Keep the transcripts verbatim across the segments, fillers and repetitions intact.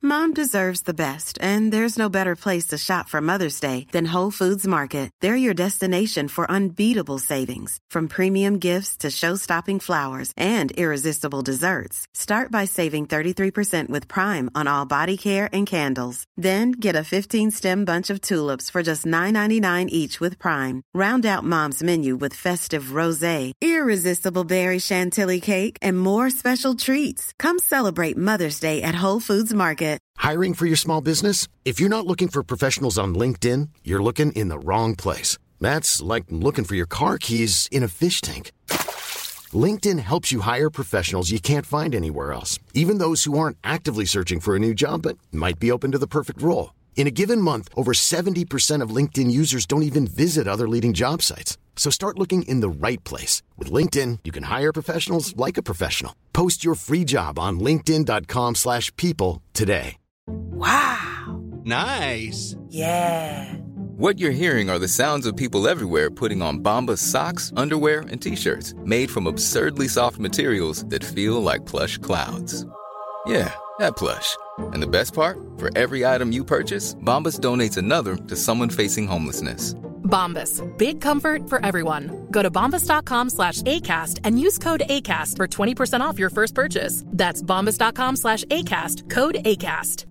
Mom deserves the best, and there's no better place to shop for Mother's Day than Whole Foods Market. They're your destination for unbeatable savings, from premium gifts to show-stopping flowers and irresistible desserts. Start by saving thirty-three percent with Prime on all body care and candles. Then get a fifteen-stem bunch of tulips for just nine ninety-nine each with Prime. Round out Mom's menu with festive rosé, irresistible berry chantilly cake, and more special treats. Come celebrate Mother's Day at Whole Foods Market. Hiring for your small business? If you're not looking for professionals on LinkedIn, you're looking in the wrong place. That's like looking for your car keys in a fish tank. LinkedIn helps you hire professionals you can't find anywhere else, even those who aren't actively searching for a new job but might be open to the perfect role. In a given month, over seventy percent of LinkedIn users don't even visit other leading job sites. So start looking in the right place. With LinkedIn, you can hire professionals like a professional. Post your free job on linkedin.com slash people today. Wow. Nice. Yeah. What you're hearing are the sounds of people everywhere putting on Bombas socks, underwear, and T-shirts made from absurdly soft materials that feel like plush clouds. Yeah, that plush. And the best part? For every item you purchase, Bombas donates another to someone facing homelessness. Bombas. Big comfort for everyone. Go to bombas.com slash ACAST and use code ACAST for twenty percent off your first purchase. That's bombas.com slash ACAST. Code ACAST.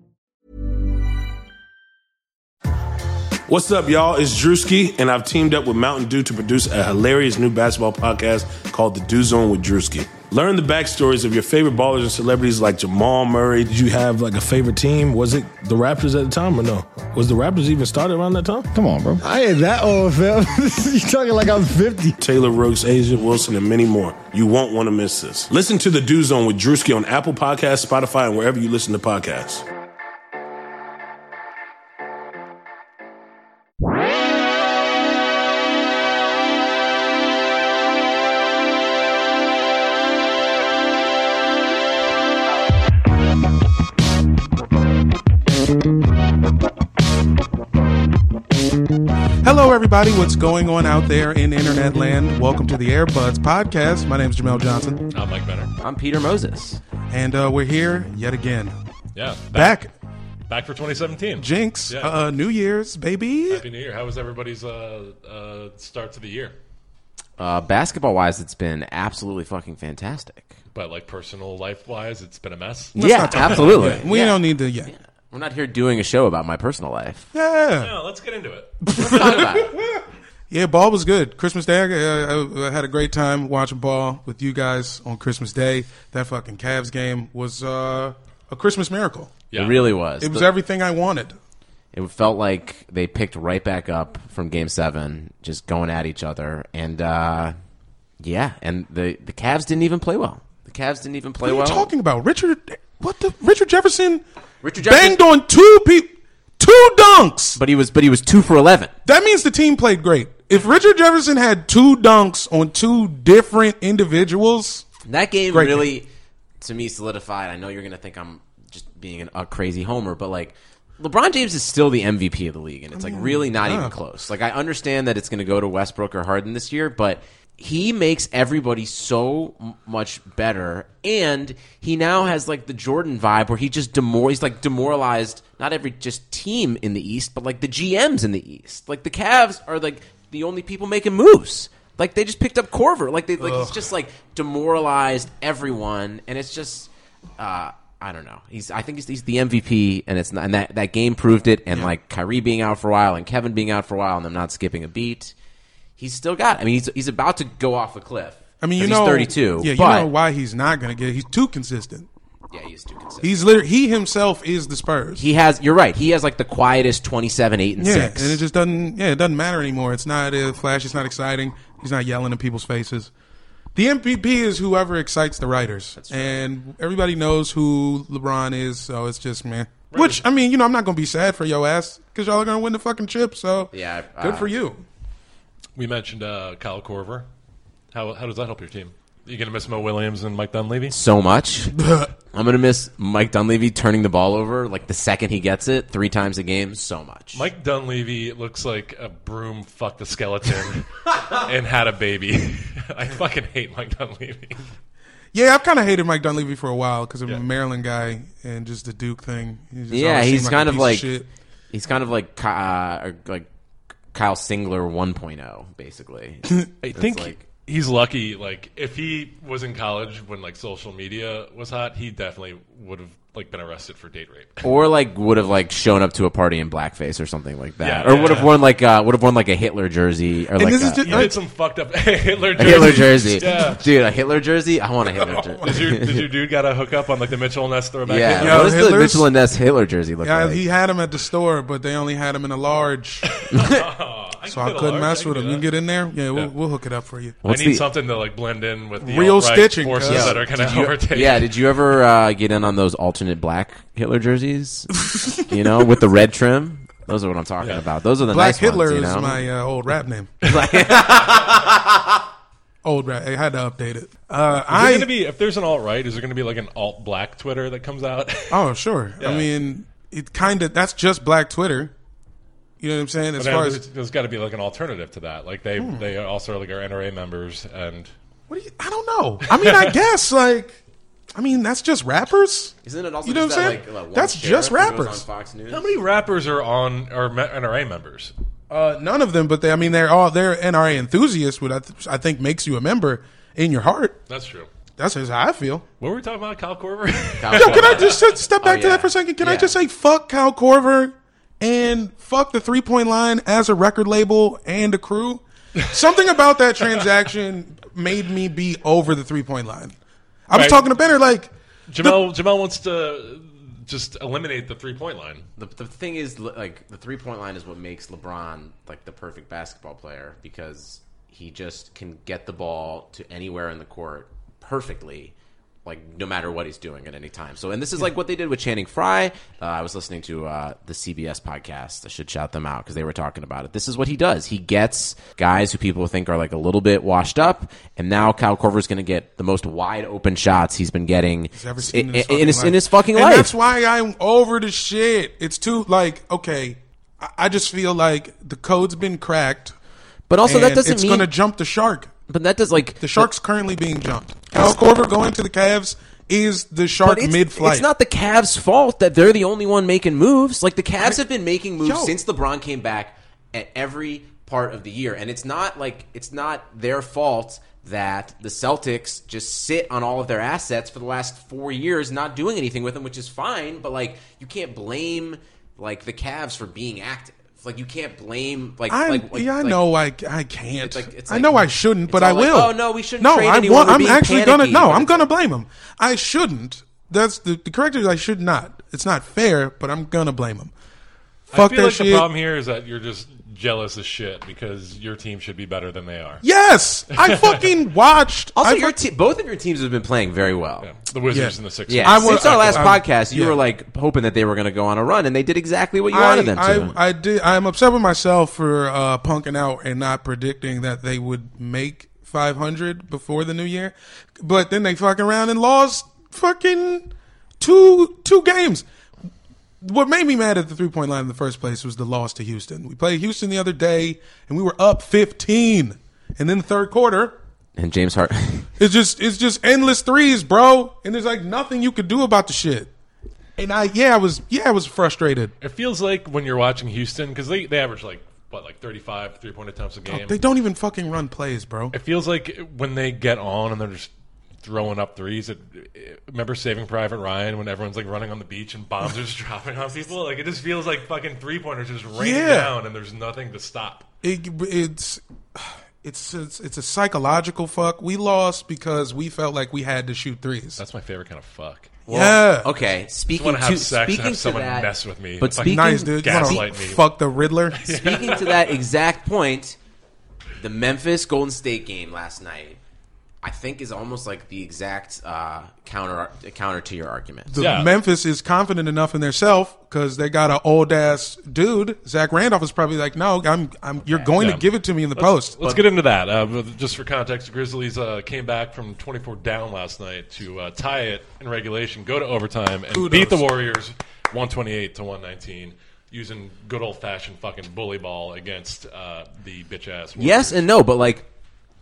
What's up, y'all? It's Drewski, and I've teamed up with Mountain Dew to produce a hilarious new basketball podcast called The Dew Zone with Drewski. Learn the backstories of your favorite ballers and celebrities like Jamal Murray. Did you have like a favorite team? Was it the Raptors at the time or no? Was the Raptors even started around that time? Come on, bro. I ain't that old, fam. You talking like I'm fifty. Taylor Rooks, Asia Wilson, and many more. You won't want to miss this. Listen to The Dew Zone with Drewski on Apple Podcasts, Spotify, and wherever you listen to podcasts. Hello, everybody. What's going on out there in internet land? Welcome to the Airbuds Podcast. My name is Jamel Johnson. I'm Mike Benner. I'm Peter Moses. And uh, we're here yet again. Yeah. Back. Back, back for twenty seventeen. Jinx. Yeah. Uh, New Year's, baby. Happy New Year. How was everybody's uh, uh, start to the year? Uh, basketball-wise, it's been absolutely fucking fantastic. But like personal life-wise, it's been a mess? Let's yeah, absolutely. Yeah. We yeah. don't need to, yeah. yeah. We're not here doing a show about my personal life. Yeah. No, let's get into it. Let's talk about it. Yeah, ball was good. Christmas Day, I, I had a great time watching ball with you guys on Christmas Day. That fucking Cavs game was uh, a Christmas miracle. Yeah. It really was. It was the, everything I wanted. It felt like they picked right back up from Game Seven, just going at each other, and uh, yeah, and the the Cavs didn't even play well. The Cavs didn't even play well. What are you well. talking about, Richard? What the Richard Jefferson? Richard Jefferson banged on two people. Two dunks, but he was but he was two for eleven. That means the team played great. If Richard Jefferson had two dunks on two different individuals, that game really, game. to me, solidified. I know you're going to think I'm just being an, a crazy homer, but like LeBron James is still the M V P of the league, and it's like really not yeah. even close. Like I understand that it's going to go to Westbrook or Harden this year, but he makes everybody so m- much better, and he now has like the Jordan vibe where he just demor- he's like demoralized not every just team in the East, but like the G Ms in the East. Like the Cavs are like the only people making moves. Like they just picked up Korver. Like they like Ugh. he's just like demoralized everyone, and it's just uh, I don't know. He's I think he's, he's the M V P, and it's not, and that that game proved it. And yeah. like Kyrie being out for a while, and Kevin being out for a while, and them not skipping a beat. He's still got. I mean, he's he's about to go off a cliff. I mean, you know, know, he's thirty-two. Yeah, you but, know why he's not going to get it. He's too consistent. Yeah, he's too consistent. He's literally he himself is the Spurs. He has. You're right. He has like the quietest twenty-seven, eight, and yeah, six. and it just doesn't. Yeah, it doesn't matter anymore. It's not uh, flashy. It's not exciting. He's not yelling in people's faces. The M V P is whoever excites the writers, That's right. and everybody knows who LeBron is. So it's just man. Right. Which I mean, you know, I'm not going to be sad for your ass because y'all are going to win the fucking chip. So yeah, uh, good for you. We mentioned uh, Kyle Korver. How how does that help your team? You going to miss Mo Williams and Mike Dunleavy? So much. I'm going to miss Mike Dunleavy turning the ball over like the second he gets it three times a game. So much. Mike Dunleavy looks like a broom fucked a skeleton and had a baby. I fucking hate Mike Dunleavy. Yeah, I've kind of hated Mike Dunleavy for a while because I'm yeah. a Maryland guy and just the Duke thing. He yeah, he's like kind of like of he's kind of like uh, like Kyle Singler one point oh, basically. I think like, he's lucky. Like if he was in college when like social media was hot, he definitely would have like been arrested for date rape, or like would have like shown up to a party in blackface or something like that, yeah, or yeah, would have yeah. worn like uh, would have worn like a Hitler jersey, or and like this a, is just, he did some fucked up Hitler a jersey. Hitler jersey. Yeah. Dude, a Hitler jersey. I want a Hitler jersey. Did your, did your dude got to hook up on like the Mitchell and Ness throwback? Yeah, Hitler? Yo, what does Hitler's, the Mitchell and Ness Hitler jersey look yeah, like? he had him at the store, but they only had him in a large. oh, I so I couldn't mess I with him. You get in there, yeah, we'll, yeah. we'll hook it up for you. What's I need the, something to like blend in with the real alt-right stitching forces yeah. that are going to overtake. Yeah, did you ever uh, get in on those alternate black Hitler jerseys? You know, with the red trim. Those are what I'm talking yeah. about. Those are the Black nice Hitler ones. You know? is my uh, old rap name. Old rap. I had to update it. Uh, is I there gonna be if there's an alt right? Is there going to be like an alt black Twitter that comes out? Oh sure. Yeah. I mean, it kind of that's just black Twitter. You know what I'm saying? As but far there's, as there's got to be like an alternative to that. Like they hmm. they also like are N R A members and. What do you, I don't know. I mean, I guess like. I mean, that's just rappers. Isn't it also you know just what that, I'm saying? like, that's just rappers. On Fox News? How many rappers are on are N R A members? Uh, none of them, but they, I mean, they're all they're N R A enthusiasts, which I, th- I think makes you a member in your heart. That's true. That's just how I feel. What were we talking about, Kyle Korver? Kyle Yo, can I just step back oh, yeah. to that for a second? Can yeah. I just say fuck Kyle Korver and fuck the three point line as a record label and a crew? Something about that transaction made me be over the three point line. I was right. talking to Benner like. Jamel the, Jamel wants to just eliminate the three-point line. The, the thing is, like, the three-point line is what makes LeBron, like, the perfect basketball player because he just can get the ball to anywhere in the court perfectly, like, no matter what he's doing at any time. So, and this is, like, what they did with Channing Frye. Uh, I was listening to uh, the C B S podcast. I should shout them out because they were talking about it. This is what he does. He gets guys who people think are, like, a little bit washed up, and now Kyle Korver is going to get the most wide-open shots he's been getting he's ever seen in, in, his, in, his, in his fucking and life. And that's why I'm over the shit. It's too, like, okay, I, I just feel like the code's been cracked. But also, that doesn't it's mean... It's going to jump the shark. But that does, like... The shark's but, currently being jumped. Kyle Korver going to the Cavs is the shark mid-flight. It's not the Cavs' fault that they're the only one making moves. Like, the Cavs I, have been making moves yo. since LeBron came back at every part of the year. And it's not, like, it's not their fault that the Celtics just sit on all of their assets for the last four years not doing anything with them, which is fine. But, like, you can't blame, like, the Cavs for being active. Like you can't blame like, like, like yeah I like, know I I can't it's like, it's I like, know I shouldn't but I will. Like, oh no, we shouldn't. No, trade I anyone. want, I'm actually panicky, gonna no, I'm gonna blame him. I shouldn't. That's the the correct is I should not. It's not fair, but I'm gonna blame him. Fuck I feel that like shit. The problem here is that you're just jealous as shit because your team should be better than they are. Yes, I fucking watched. Also, I your fuck- te- both of your teams have been playing very well. Yeah. The Wizards yeah. and the Sixers. Yeah, I was, since our last I, I, podcast, you yeah. were like hoping that they were going to go on a run, and they did exactly what you I, wanted them to. I, I did. I'm upset with myself for uh, punking out and not predicting that they would make five hundred before the new year, but then they fucking around and lost fucking two two games. What made me mad at the three-point line in the first place was the loss to Houston. We played Houston the other day, and we were up fifteen. And then the third quarter, and James Harden, it's just it's just endless threes, bro. And there's like nothing you could do about the shit. And I yeah, I was yeah, I was frustrated. It feels like when you're watching Houston because they they average like what like thirty-five three-point attempts a game. Oh, they don't even fucking run plays, bro. It feels like when they get on and they're just throwing up threes. It, it, remember Saving Private Ryan when everyone's like running on the beach and bombs are just dropping on people? Like it just feels like fucking three pointers just raining yeah. down and there's nothing to stop. It, it's, it's it's it's a psychological fuck. We lost because we felt like we had to shoot threes. That's my favorite kind of fuck. Well, yeah. Okay. Speaking to have sex speaking and have someone to that, mess with me, but speaking, nice dude, gaslight me, fuck the Riddler. Speaking to that exact point, the Memphis Golden State game last night, I think, is almost like the exact uh, counter counter to your argument. The yeah. Memphis is confident enough in themselves because they got an old ass dude. Zach Randolph is probably like, no, I'm, I'm. You're going yeah. to give it to me in the let's, post. Let's but, get into that. Uh, just for context, the Grizzlies uh, came back from twenty-four down last night to uh, tie it in regulation, go to overtime, and kudos. beat the Warriors one twenty-eight to one nineteen. Using good old fashioned fucking bully ball against uh, the bitch ass. Yes and no, but like.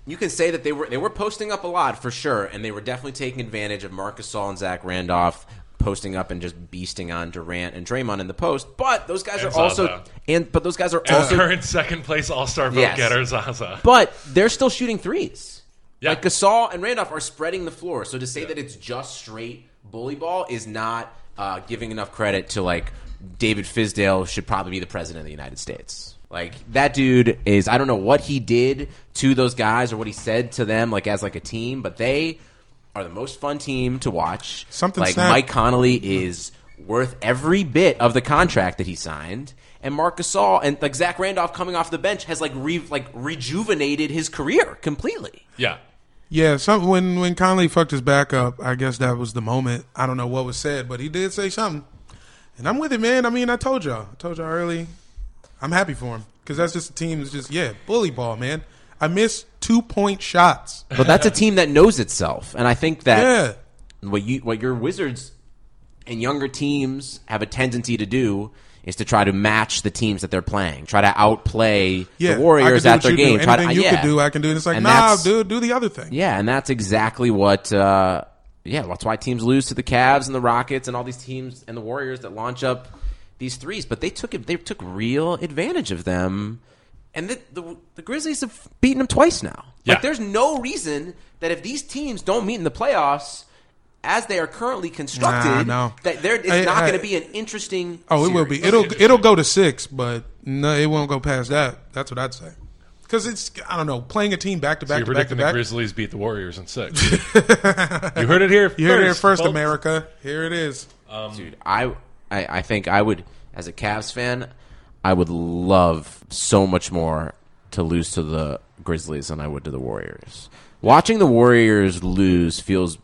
you can say that they were they were posting up a lot for sure, and they were definitely taking advantage of Marc Gasol and Zach Randolph posting up and just beasting on Durant and Draymond in the post. But those guys and are Zaza. also and but those guys are and also current second place All Star vote yes. getter Zaza. But they're still shooting threes. Yeah. Like Gasol and Randolph are spreading the floor. So to say yeah. that it's just straight bully ball is not uh, giving enough credit to like David Fizdale should probably be the president of the United States. Like that dude is I don't know what he did to those guys or what he said to them like as like a team, but they are the most fun team to watch. Something like snapped. Mike Conley is worth every bit of the contract that he signed, and Marc Gasol and like Zach Randolph coming off the bench has like re, like rejuvenated his career completely. Yeah, yeah. Some when when Conley fucked his back up, I guess that was the moment. I don't know what was said, but he did say something, and I'm with it, man. I mean, I told y'all, I told y'all early. I'm happy for him because that's just a team that's just yeah, bully ball, man. I missed two-point shots. But that's a team that knows itself. And I think that yeah. what you what your Wizards and younger teams have a tendency to do is to try to match the teams that they're playing. Try to outplay yeah, the Warriors at their game. Do. Try Anything to, you yeah. could do, I can do. And it's like, and nah, dude, do the other thing. Yeah, and that's exactly what uh, yeah, that's why teams lose to the Cavs and the Rockets and all these teams and the Warriors that launch up these threes. But they took it they took real advantage of them. And the, the the Grizzlies have beaten them twice now. Yeah. Like, there's no reason that if these teams don't meet in the playoffs, as they are currently constructed, nah, no. that there it's I, not I, going to be an interesting. Oh, series. it will be. It'll it'll go to six, but no, it won't go past that. That's what I'd say. Because it's I don't know playing a team back to so back you're to back to predicting the back. Grizzlies beat the Warriors in six. You heard it here. You first, heard it here first, folks. America. Here it is, um, dude. I, I I think I would, as a Cavs fan, I would love so much more to lose to the Grizzlies than I would to the Warriors. Watching the Warriors lose feels,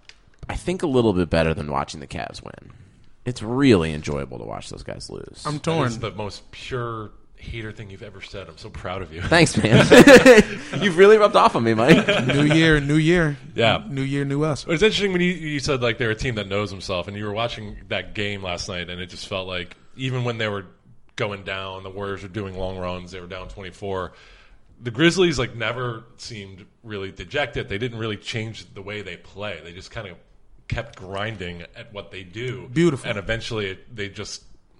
I think, a little bit better than watching the Cavs win. It's really enjoyable to watch those guys lose. I'm torn. That is the most pure hater thing you've ever said. I'm so proud of you. Thanks, man. You've really rubbed off on me, Mike. New year, new year. Yeah. New year, new us. It's interesting when you, you said like they're a team that knows themselves, and you were watching that game last night, and it just felt like even when they were going down, the Warriors were doing long runs, they were down twenty-four. The Grizzlies like never seemed really dejected. They didn't really change the way they play. They just kind of kept grinding at what they do. Beautiful. And eventually it, they just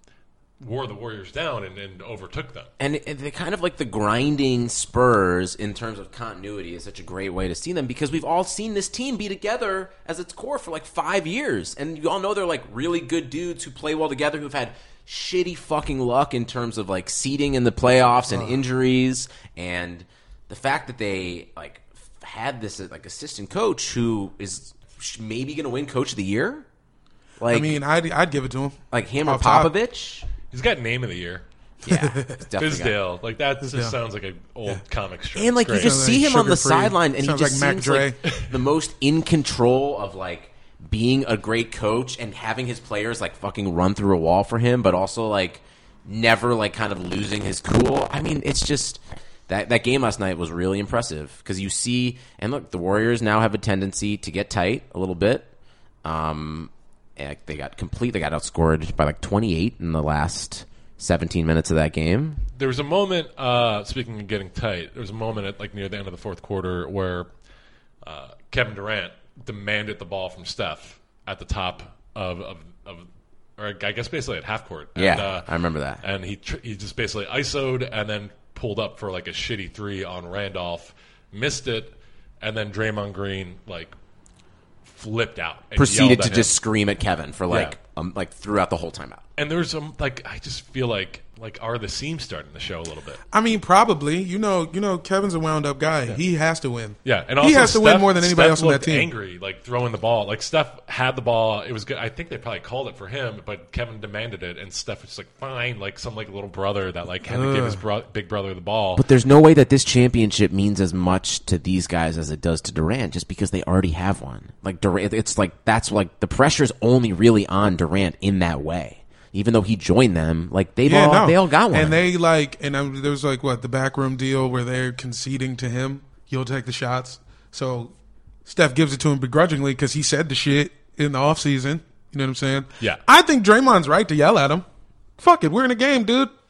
wore the Warriors down and, and overtook them. And it, they kind of like the grinding Spurs in terms of continuity is such a great way to see them because we've all seen this team be together as its core for like five years. And you all know they're like really good dudes who play well together, who've had shitty fucking luck in terms of like seeding in the playoffs and injuries, and the fact that they like had this like assistant coach who is maybe going to win Coach of the Year. Like, I mean, I'd I'd give it to him. Like him or Off top. Popovich. He's got name of the year. Yeah, Fizdale. Like that just Fizdale. sounds like an old Yeah. comic strip. And like It's you great. just Sounds see like him on the sugar-free. sideline, and he Sounds just like Mac seems Dre. like the most in control of like being a great coach and having his players like fucking run through a wall for him, but also like never like kind of losing his cool. I mean, it's just that that game last night was really impressive because you see, and look, the Warriors now have a tendency to get tight a little bit. Um, and they got complete. They got outscored by like twenty-eight in the last seventeen minutes of that game. There was a moment, uh, speaking of getting tight, there was a moment at like near the end of the fourth quarter where uh, Kevin Durant demanded the ball from Steph at the top of, of, of or I guess basically at half court. And, Yeah, uh, I remember that. And he tr- he just basically I S O'd and then pulled up for like a shitty three on Randolph, missed it, and then Draymond Green like flipped out. And Proceeded yelled to at him. just scream at Kevin for like Yeah. um, like throughout the whole timeout. And there's some like I just feel like like are the seams starting to show a little bit? I mean, probably. You know, you know, Kevin's a wound up guy. Yeah. He has to win. Yeah, and also he has to Steph, win more than anybody Steph else on that looked team. Angry, like throwing the ball. Like Steph had the ball. It was good. I think they probably called it for him, but Kevin demanded it, and Steph was just like, "Fine," like some like little brother that like had to give his bro- big brother the ball. But there's no way that this championship means as much to these guys as it does to Durant, just because they already have one. Like Durant, it's like that's like the pressure's only really on Durant in that way. Even though he joined them, like they've Yeah, all no. they all got one. And they like, and um, there was like what the backroom deal where they're conceding to him. He'll take the shots. So Steph gives it to him begrudgingly because he said the shit in the offseason. You know what I'm saying? Yeah. I think Draymond's right to yell at him. Fuck it, we're in a game, dude.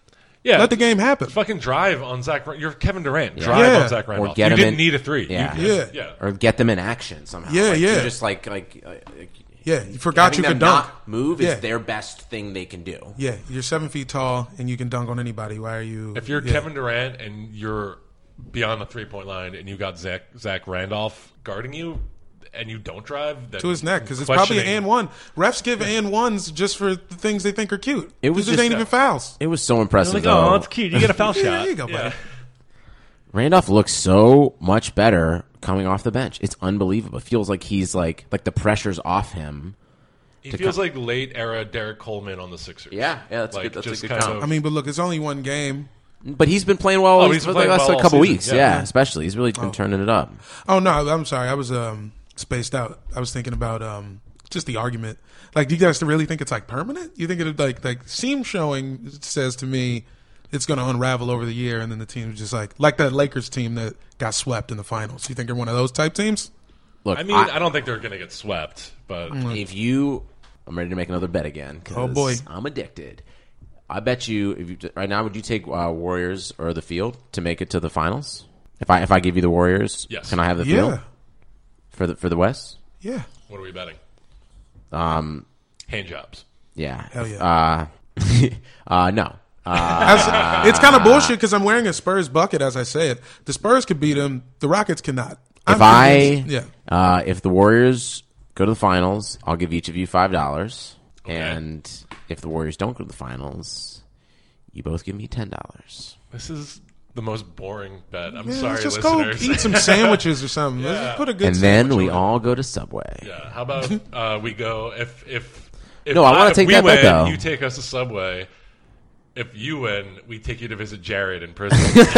Yeah, let the game happen. Fucking drive on Zach. You're Kevin Durant. Yeah. Drive Yeah. on Zach Randolph. Or get you him didn't in- need a three. Yeah. You- Yeah. yeah. Or get them in action somehow. Yeah, like, yeah. You just like like. like Yeah, you forgot having you them could dunk. not move Yeah. is their best thing they can do. Yeah, you're seven feet tall and you can dunk on anybody. Why are you? If you're yeah. Kevin Durant and you're beyond the three point line and you got Zach Zach Randolph guarding you and you don't drive, then to his neck because it's probably an and one. Refs give and ones just for the things they think are cute. It was These just- ain't even fouls. It was so impressive. like, though. oh, it's cute. You get a foul Yeah, shot. there you go, buddy. Yeah. Randolph looks so much better coming off the bench. It's unbelievable. It feels like he's like like the pressure's off him. He to feels come- like late era Derek Coleman on the Sixers. Yeah, yeah, that's a like, good- that's a just good kind comp. of- I mean, but look, it's only one game. But he's been playing well Oh, for he's been the playing last well like, all couple season. weeks. Yeah. Yeah, Yeah. especially he's really been turning it up. Oh no, I'm sorry. I was um, spaced out. I was thinking about um, just the argument. Like, do you guys really think it's like permanent? You think it like like seam showing says to me it's going to unravel over the year, and then the team's just like like that Lakers team that got swept in the finals. You think they're one of those type teams? Look, I mean, I, don't think they're going to get swept, but if you, I'm ready to make another bet again. 'Cause Oh, boy. I'm addicted. I bet you, if you right now, would you take uh, Warriors or the field to make it to the finals? If I if I give you the Warriors, Yes. can I have the Yeah. field for the for the West? Yeah. what are we betting? Um, Hand jobs. yeah. Hell yeah. Uh, uh, no. As- it's kind of bullshit because I'm wearing a Spurs bucket as I say it. The Spurs could beat them. The Rockets cannot. I'm If I, convinced- yeah. uh, if the Warriors go to the finals, I'll give each of you five dollars, Okay. and if the Warriors don't go to the finals, you both give me ten dollars. This is the most boring bet. I'm Man, sorry, let's just listeners. go eat some sandwiches or something. Let's just put a good And then sandwich we on it. all go to Subway. Yeah. How about uh, we go if if if No, I wanna if take we that win, bet, though. you take us to Subway. If you win, we take you to visit Jared in prison.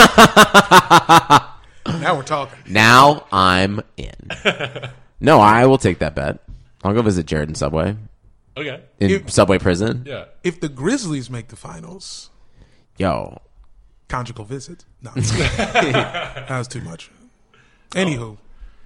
Now we're talking. Now I'm in. No, I will take that bet. I'll go visit Jared in Subway. Okay. In If- Subway prison. Yeah. If the Grizzlies make the finals, Yo. conjugal visit. No, that was too much. Anywho,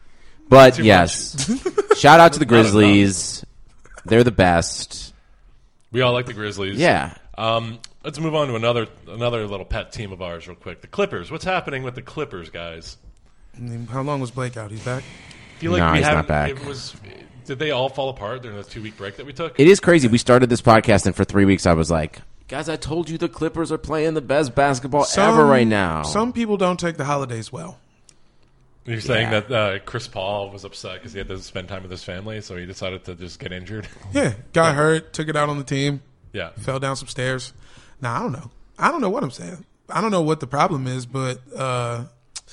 But Too yes. Shout out to the Grizzlies. They're the best. We all like the Grizzlies. Yeah. Um, let's move on to another another little pet team of ours real quick. The Clippers. What's happening with the Clippers, guys? I mean, how long was Blake out? He's back. I feel like No, we he's not haven't- back. It was. Did they all fall apart during the two week break that we took? It is crazy. We started this podcast, and for three weeks I was like, guys, I told you the Clippers are playing the best basketball ever right now. Some people don't take the holidays well. You're saying Yeah. that uh, Chris Paul was upset because he had to spend time with his family, so he decided to just get injured. Yeah, got hurt, took it out on the team, Yeah. fell down some stairs. Now I don't know. I don't know what I'm saying. I don't know what the problem is, but uh,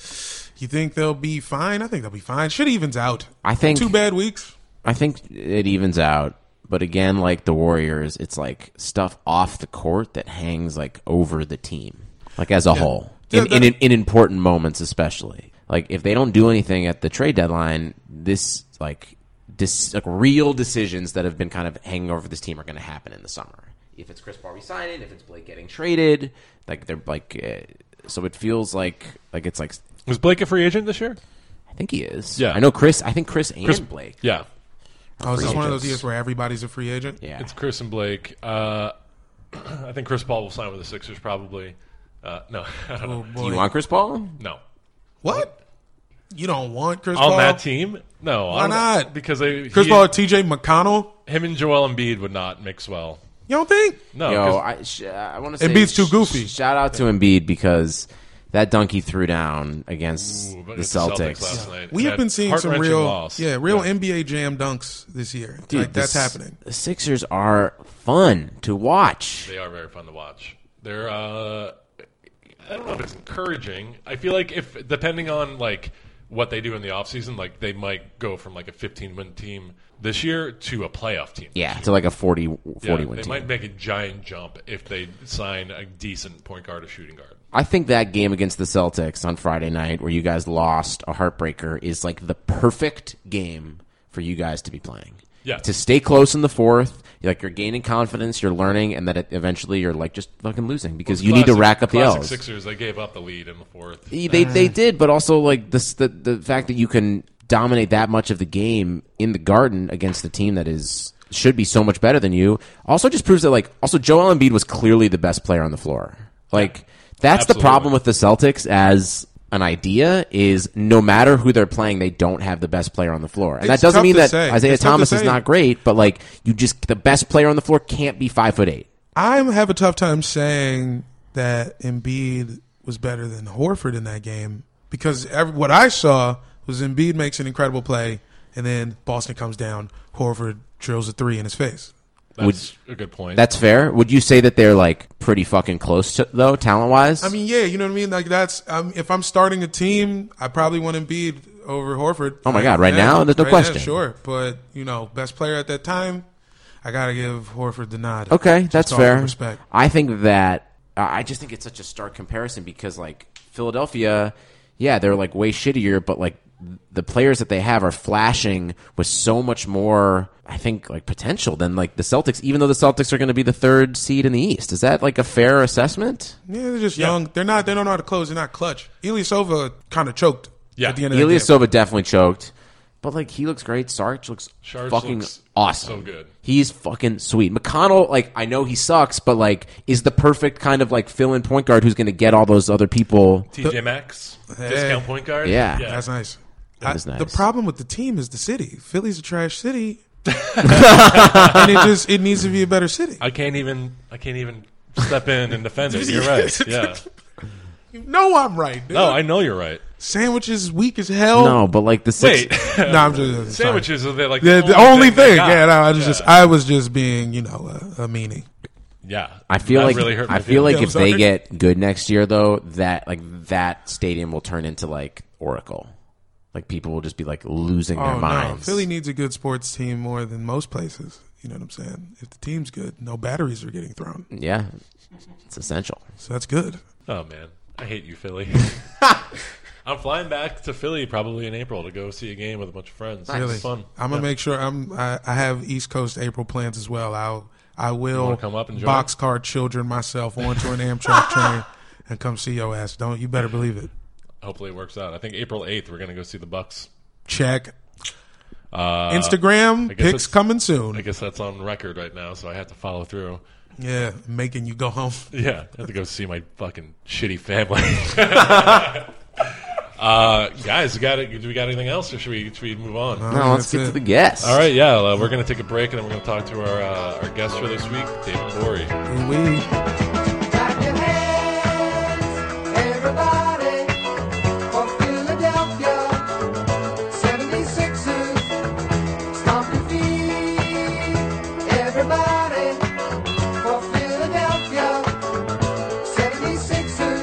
you think they'll be fine? I think they'll be fine. Shit evens out. I think Two bad weeks. I think it evens out. But again, like the Warriors, it's like stuff off the court that hangs like over the team, like as a whole, Yeah, in, that- in in important moments, especially. Like if they don't do anything at the trade deadline, this like dis, like real decisions that have been kind of hanging over this team are going to happen in the summer. If it's Chris Paul resigning, if it's Blake getting traded, like they're like, uh, so it feels like like it's like. Was Blake a free agent this year? I think he is. Yeah. I know Chris. I think Chris and Chris- Blake. Yeah. Oh, is free this one of those agents. years where everybody's a free agent? Yeah. It's Chris and Blake. Uh, I think Chris Paul will sign with the Sixers probably. Uh, no, I don't Oh, know. boy. Do you want Chris Paul? No. What? You don't want Chris On Paul? that team? No. Why I don't- not? Because they, Chris he- Paul, T J McConnell? him and Joel Embiid would not mix well. You don't think? No. Yo, 'cause- I, sh- I want to say Embiid's too sh- goofy. Shout out to Embiid because that dunk he threw down against Ooh, but the it's Celtics. last night. We have That been seeing some heart-wrenching real, loss. yeah, real N B A Jam dunks this year. Dude, like that's the S- happening. The Sixers are fun to watch. They are very fun to watch. They're uh I don't know if it's encouraging. I feel like if depending on like what they do in the offseason, like they might go from like a fifteen win team this year to a playoff team. Yeah, to like a forty, forty Yeah, win they team. might make a giant jump if they sign a decent point guard or shooting guard. I think that game against the Celtics on Friday night where you guys lost a heartbreaker is like the perfect game for you guys to be playing. Yeah. To stay close in the fourth, like you're gaining confidence, you're learning, and that it, eventually you're like just fucking losing because you need to Classic- rack up the classic L's. Sixers, they gave up the lead in the fourth. They they did, but also like this the the fact that you can dominate that much of the game in the Garden against the team that is should be so much better than you also just proves that like also Joel Embiid was clearly the best player on the floor. Like, that's Absolutely. the problem with the Celtics as an idea is no matter who they're playing, they don't have the best player on the floor. And It's that doesn't tough mean to that say. Isaiah It's tough to Thomas is say. not great, but like you just the best player on the floor can't be five foot eight. I have a tough time saying that Embiid was better than Horford in that game because every, what I saw was Embiid makes an incredible play, and then Boston comes down, Horford drills a three in his face. That's Would, a good point. That's fair. Would you say that they're like pretty fucking close to, though, talent wise? I mean, yeah, you know what I mean. Like that's um, if I'm starting a team, I probably want Embiid over Horford. Oh my god, right now, there's no right question. Now, sure, but you know, best player at that time, I gotta give Horford the nod. Okay, Just that's all due fair. Respect. I think that uh, I just think it's such a stark comparison because like Philadelphia, yeah, they're like way shittier, but like the players that they have are flashing with so much more, I think, like potential than like the Celtics. Even though the Celtics are going to be the third seed in the East, is that like a fair assessment? Yeah, they're just Yeah. young. They're not. They don't know how to close. They're not clutch. Ilyasova kind of choked. Yeah. At the end of the game. Ilyasova definitely choked, but like he looks great. Sarge looks Sarge fucking looks awesome. so good. He's fucking sweet. McConnell, like I know he sucks, but like is the perfect kind of like fill-in point guard who's going to get all those other people. T J Maxx, Hey. discount point guard. Yeah. yeah. That's nice. That I- is nice. The problem with the team is the city. Philly's a trash city, and it just it needs to be a better city. I can't even. I can't even step in and defend it. You're right. Yeah. You know I'm right. Dude. No, I know you're right. Sandwiches weak as hell. No, but like the six, Wait. no, I'm just sorry. Sandwiches are they like The, the only they thing. got. Yeah, no, I was Yeah. just I was just being you know a, a meanie. Yeah. I feel That like really hurt my I feel like feelings. if they sorry. get good next year, though, that like that stadium will turn into like Oracle. Like people will just be like losing their Oh no, minds. Philly needs a good sports team more than most places. You know what I'm saying? If the team's good, no batteries are getting thrown, Yeah, it's essential. so that's good. Oh man, I hate you, Philly. I'm flying back to Philly probably in April to go see a game with a bunch of friends. Really, It's fun. I'm gonna Yeah. make sure I'm. I, I have East Coast April plans as well. I'll. I will wanna come up and join? boxcar children myself onto an Amtrak train and come see your ass. Don't you better believe it. Hopefully it works out. I think April eighth we're gonna go see the Bucks. Check. Uh, Instagram I guess pics it's- coming soon. I guess that's on record right now, so I have to follow through. Yeah, making you go home. Yeah, I have to go see my fucking shitty family. uh, guys, we got it. Do we got anything else, or should we should we move on? Uh, No, let's that's get it. to the guests. All right, yeah, uh, we're gonna take a break, and then we're gonna talk to our uh, our guest for this week, David Borey. We Clap your hands, everybody, for Philadelphia. seventy-sixers, stomp your feet, everybody, for Philadelphia. seventy-sixers.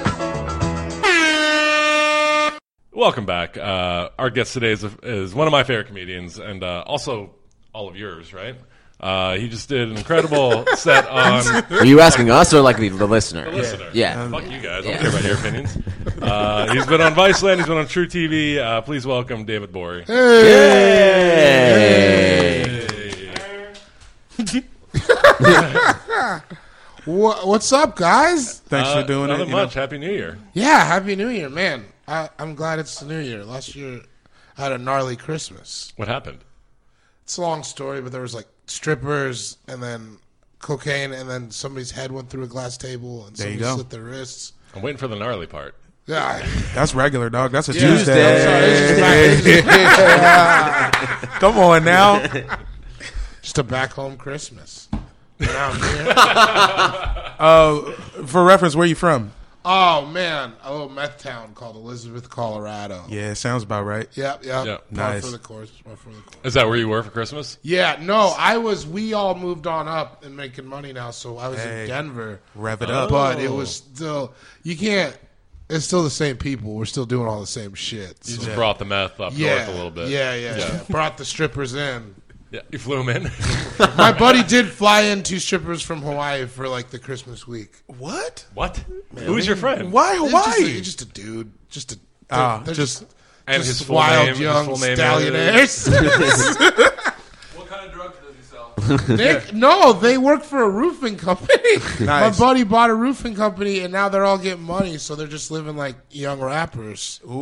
Welcome back. Uh, our guest today is, is one of my favorite comedians, and uh, also all of yours, right? Uh, he just did an incredible set on Are you asking us or like the, the listener? the listener. Yeah. Fuck you guys. I Yeah. don't care about your opinions. Uh, he's been on Viceland. He's been on True T V. Uh, please welcome David Borey. What, what's up, guys? thanks Uh, for doing nothing it. you know. much. Happy New Year. Yeah, Happy New Year, man. I, I'm glad it's the New Year. Last year, I had a gnarly Christmas. What happened? It's a long story, but there was like strippers and then cocaine, and then somebody's head went through a glass table, and There you somebody go. slit their wrists. I'm waiting for the gnarly part. Yeah, That's regular, dog. That's a Yeah. Tuesday. I'm sorry, it's just back- it's just- Come on now. just a back home Christmas. Now I'm here. Uh, for reference, where you from? Oh man, a little meth town called Elizabeth, Colorado. Yeah, sounds about right. Yep, yep. Yep. Par Nice. for the course. Par for the course. Is that where you were for Christmas? Yeah, no, I was. We all moved on up and making money now, so I was Hey. in Denver. Rev it up. But it was still. You can't. It's still the same people. We're still doing all the same shit. You so- just brought the meth up yeah, north a little bit. Yeah, yeah, yeah. Brought the strippers in. Yeah, you flew him in. My buddy did fly in two strippers from Hawaii for like the Christmas week. What? What? Who's your friend? Why It's just a, Hawaii? it's just a dude. Just a. Ah, they're just- just. And just his full wild name- his young full name stallionaires. What kind of drugs does he sell? They, no, they work for a roofing company. Nice. My buddy bought a roofing company, and now they're all getting money, so they're just living like young rappers. Ooh.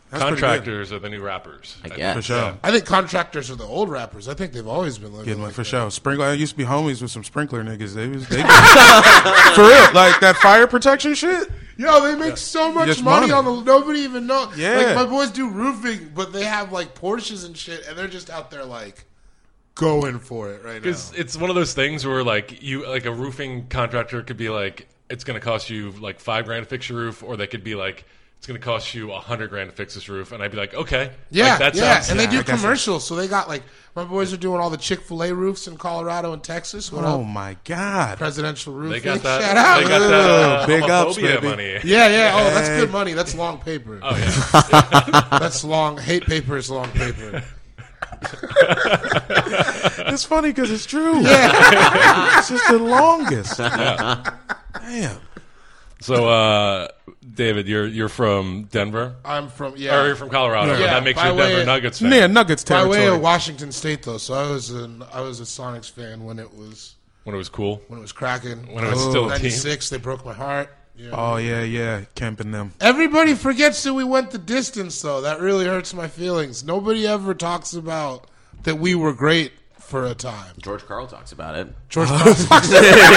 That's pretty good. Contractors are the new rappers. I guess. For sure. I think contractors are the old rappers. I think they've always been living Getting like one for that. sure. Sprinkler. I used to be homies with some sprinkler niggas. They was they for real, like that fire protection shit. Yo, they make so much Just money, money. on the. Nobody even know. Yeah. Like my boys do roofing, but they have like Porsches and shit, and they're just out there like going for it right now. Because it's one of those things where like you like a roofing contractor could be like it's going to cost you like five grand to fix your roof, or they could be like it's going to cost you a hundred grand to fix this roof, and I'd be like, okay, Yeah, like, that yeah, sounds, and they do I guess commercials. So they got like my boys are doing all the Chick-fil-A roofs in Colorado and Texas. What Oh up? my god. Presidential roofing. They got that. Shout out. They got that. Uh, Big ups, homophobia baby. money. Yeah, yeah. Oh, that's Hey. good money. That's long paper. Oh yeah. That's long. Hate paper is long paper. It's funny because it's true. Yeah. It's just the longest. Damn. So, uh, David, you're you're from Denver, I'm from yeah. or you're from Colorado. Yeah. but that makes By you a Denver way- Nuggets fan. Yeah, Nuggets By territory. way of Washington State though, so I was an I was a Sonics fan when it was When it was cool. when it was cracking. When it was still a team. ninety-six, they broke my heart. Yeah. Oh yeah, yeah, Kemp and them. Everybody forgets that we went the distance, though. That really hurts my feelings. Nobody ever talks about that we were great for a time. George Karl talks about it. George Karl talks